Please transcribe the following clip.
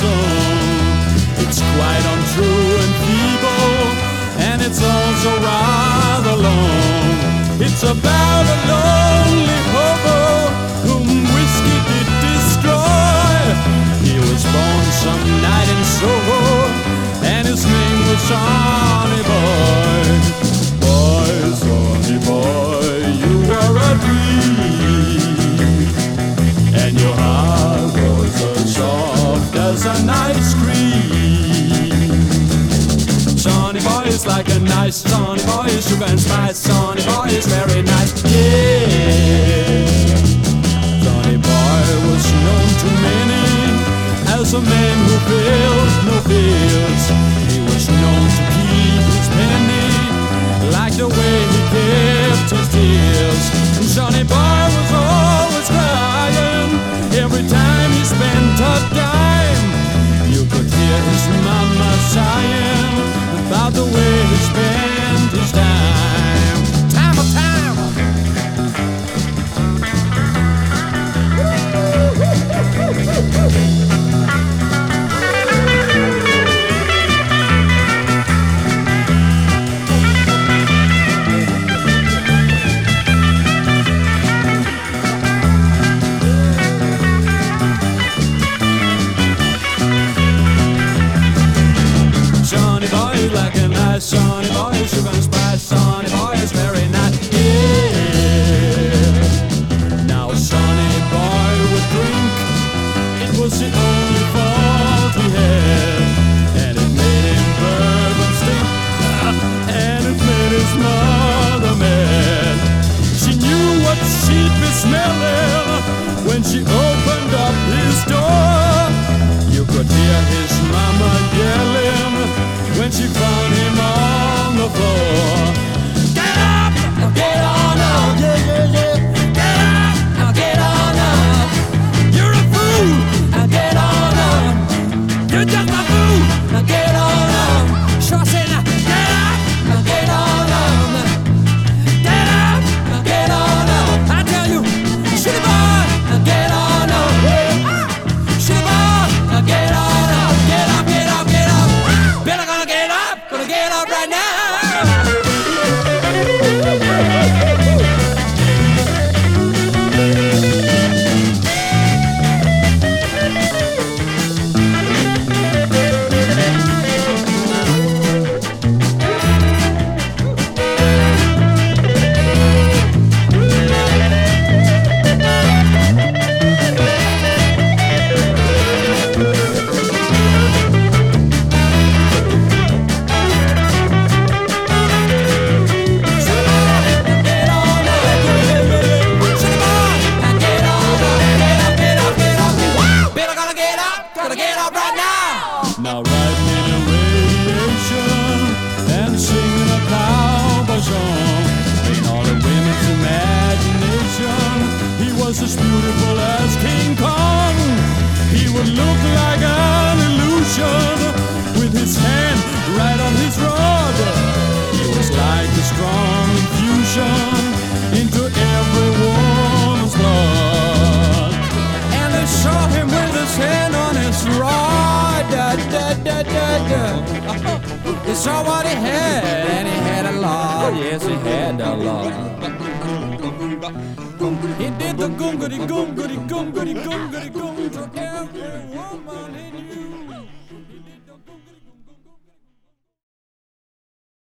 song. It's quite untrue and feeble, and it's also rather long. It's about a lonely hobo whom whiskey did destroy. He was born some night in Soho, and his name was Sonny Boy. Boy, Sonny Boy, you were a dream, and your heart was as soft as an ice cream. Sonny Boy is like a nice Sonny Boy is sugar and spice. Sonny Boy is very nice, yeah. Sonny Boy was known to many as a man who filled no fears. He was known to keep his penny, like the way he kept his tears. And Sonny Boy was always crying every time he spent a dime. You could hear his mama sighing about the way he spent his time. Time of time. Sonny Boy is like a nice Sonny Boy, sugar and spice. Sonny Boy is very nice, yeah. Now Sonny Boy would drink, it was the only fault he had, and it made him burp and stink, and it made his mother mad. She knew what she'd be smelling when she opened up his door. You could hear his mama yelling when she found him on the floor. Get up, get on up, yeah, yeah, yeah. Get up, get on up. You're a fool, get on up. You're just a fool, get on up. Sure said, get up, get on up. Get up, get on up. I tell you, shitty boy, get on up. Shitty boy, get on up. Get up, get up, get up. Better gonna get up right now. Now riding in a radiation and singing a cowboy song, in all the women's imagination, he was as beautiful as King Kong. He would look like an illusion with his hand right on his rod. He was like a strong infusion into every woman's blood. And they saw him with his hand on his rod. They saw what he had, and he had a lot. Yes, he had a lot. He did the goongity goongity goongity goongity goong to every woman he knew.